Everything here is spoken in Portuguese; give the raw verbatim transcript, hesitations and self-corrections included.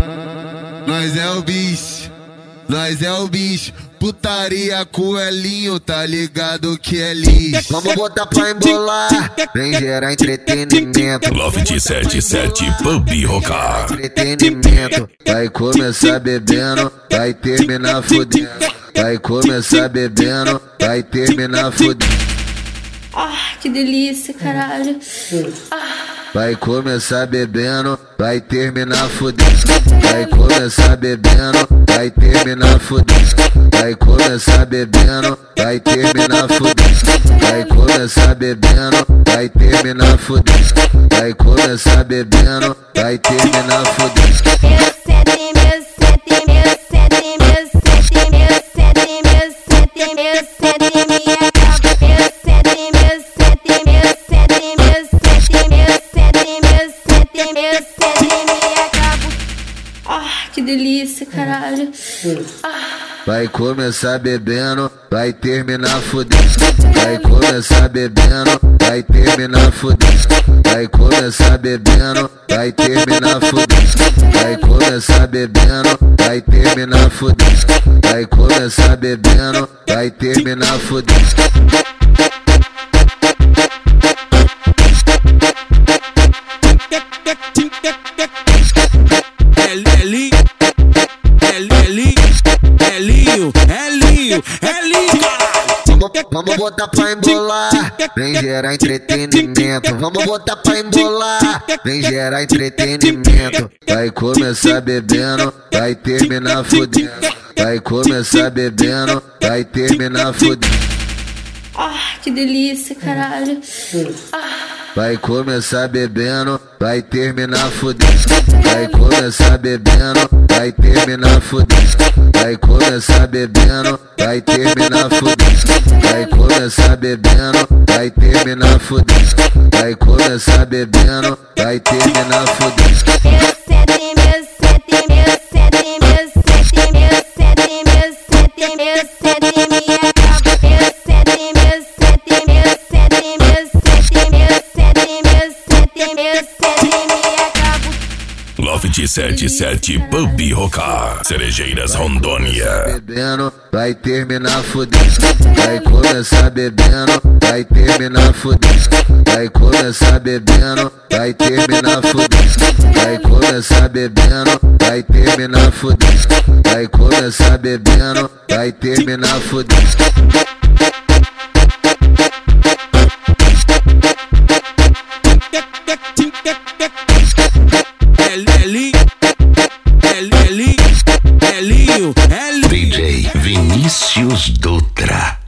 Nós é o bicho, nós é o bicho. Putaria com Elinho, tá ligado que é lixo. Vamos botar pra embolar, vem gerar entretenimento. Loft setenta e sete Pub Rocar. Entretenimento. Vai começar bebendo, vai terminar fudendo. Vai começar bebendo, vai terminar fudendo. Ah, que delícia, caralho. Ah. Vai começar bebendo, vai terminar fudendo. Vai começar bebendo, vai terminar fudendo. Vai começar bebendo, vai terminar fudendo. Vai começar bebendo, vai terminar fudendo. Vai começar bebendo, vai terminar fudendo. Meu sete, meu sete, meu sete, meu sete, meu sete, meu sete, meu sete, me acaba. Meu sete, meu sete, meu sete, meu sete, meu sete, meu sete, meu sete, me acaba. Ah, que delícia, caralho. Ah. Vai começar bebendo, vai terminar fudendo. Vai começar bebendo, vai terminar fudendo. Vai começar bebendo, vai terminar fudendo. Vai começar bebendo, vai terminar fudendo. Vai começar bebendo, vai terminar fudendo. Elinho, Elinho, Elinho, Elinho, Vamos, vamos botar pra embolar, vem gerar entretenimento. Vamos botar pra embolar, vem gerar entretenimento. Vai começar bebendo, vai terminar fudendo. Vai começar bebendo, vai terminar fudendo. Ah, que delícia, caralho. Ah. Vai começar bebendo, vai terminar fudendo. Vai começar bebendo, vai terminar fudendo. Vai começar bebendo, vai terminar fudendo. Vai começar bebendo, vai terminar fudendo. Vai começar bebendo, vai terminar fudendo. Meu sete, meu sete, meu sete, meu sete, meu sete, meu sete, meu sete, me acaba. Meu sete, meu sete, meu sete, meu sete, meu sete, meu sete, meu sete, me acaba. Loft setenta e sete Pub Rocar, Cerejeiras, Rondônia. Bebendo, vai terminar fudendo. Vai começar bebendo, vai terminar fudendo. Vai começar bebendo, vai terminar fudendo. Vai começar bebendo, vai terminar fudendo. Vai começar bebendo, vai terminar fudendo. Elinho, Elinho, Elinho, D J Vinícius Dutra.